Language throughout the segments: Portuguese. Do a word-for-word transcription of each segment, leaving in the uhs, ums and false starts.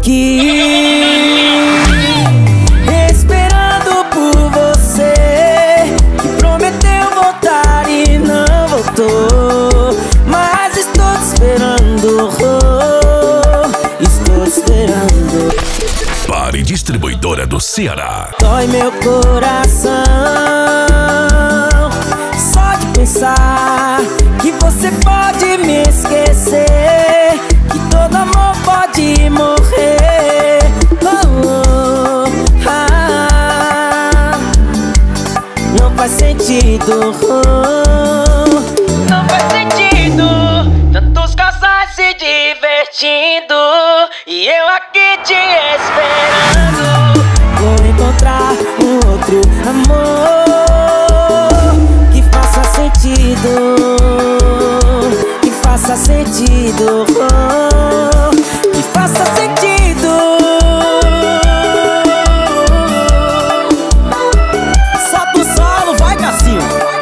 aqui esperando por você, que prometeu voltar e não voltou, mas estou te esperando, oh, estou te esperando. Pare Distribuidora do Ceará. Dói meu coração só de pensar que você pode me esquecer, que todo amor pode morrer. Oh, oh, ah, não faz sentido, oh, não faz sentido. Tantos casais se divertindo e eu aqui te esperando. Vou encontrar um outro amor que faça sentido, que faça sentido, oh, que faça sentido. Solta o solo, vai, Cassinho.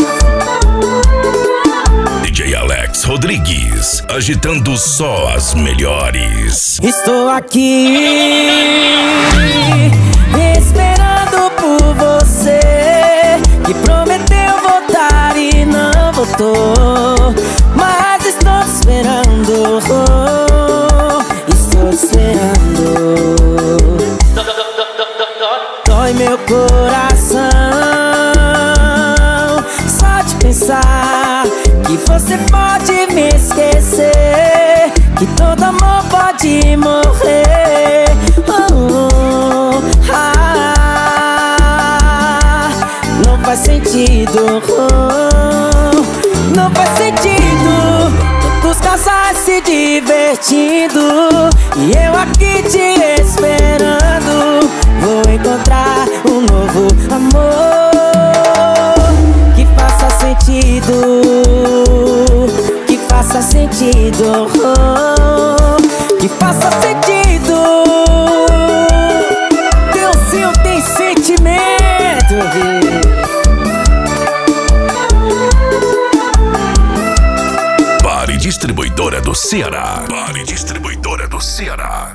D J Alex Rodrigues, agitando só as melhores. Estou aqui esperando por você, que prometeu voltar e não voltou, mas estou te esperando, oh, estou te esperando. Dói meu coração só de pensar que você pode me esquecer, que todo amor pode morrer. Oh, ah, não faz sentido, oh, não faz sentido. Tantos casais se divertindo e eu aqui te esperando. Vou encontrar um novo amor que faça sentido, que faça sentido, oh, que faça sentido. Deusinho tem sentimento, Pare Distribuidora do Ceará. Pare Distribuidora do Ceará.